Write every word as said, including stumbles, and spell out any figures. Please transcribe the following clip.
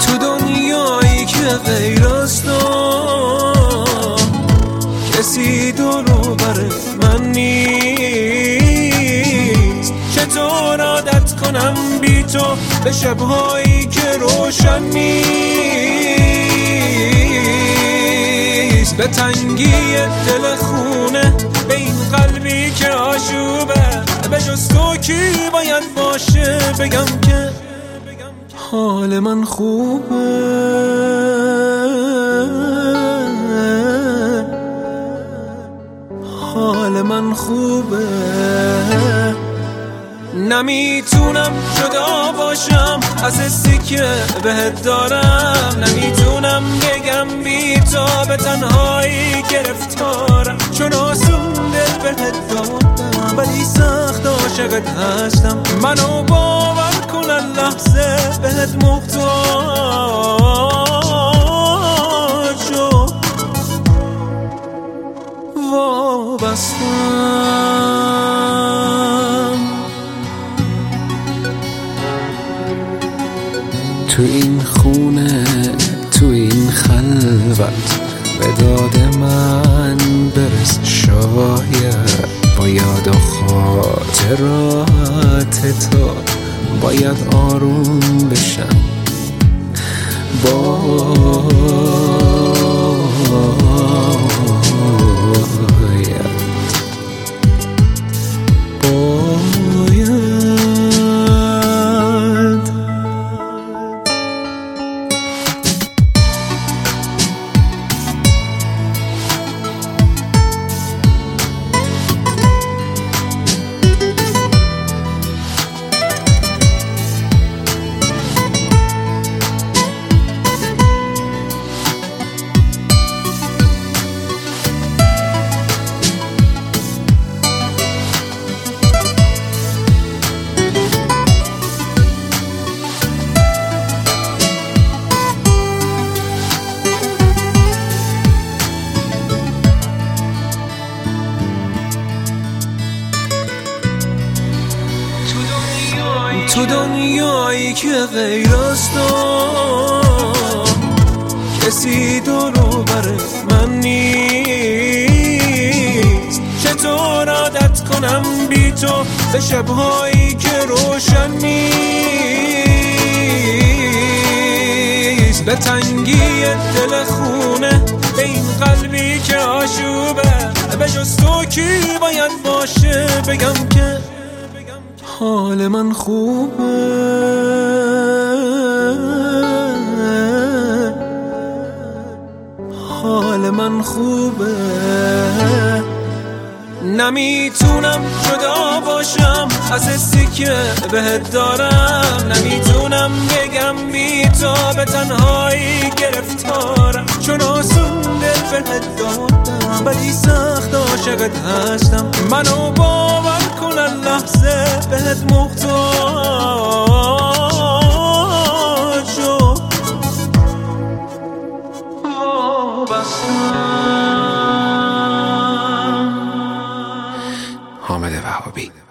تو دنیایی که غیر از تو کسی دورو بر من نیست. چطور عادت کنم بی تو به شبهایی که روشن نیست، به تنگی دل خونه، به این قلبی که آشوبه. به جز تو کی باید باشه بگم که حال من خوبه؟ حال من خوبه. نمیتونم جدا باشم از حسی که بهت دارم، نمیتونم بگم بی تو به تنهایی گرفتارم، چون آسون دل بهت دادم ولی سخت عاشقت هستم. منو باور کن لحظه بهت محتاج و وابستم. تو این خونه، تو این خلوت، به داد من برس شاید. با یاد و خاطرات تو باید آروم بشم. باید تو دنیایی که غیر از تو کسی دورو بر من نیست. چطور عادت کنم بی تو به شبهایی که روشن نیست، به تنگی دل خونه، به این قلبی که آشوبه. به جز تو کی باید باشه بگم که حال من خوبه؟ حال من خوبه. نمیتونم جدا باشم از حسی که بهت دارم، نمیتونم بگم بی تو به تنهایی گرفتارم، چون آسون دل بهت دادم ولی سخت عاشقت هستم. منو باور کن لحظه بهت محتاج و وابستم. حامد وهابی.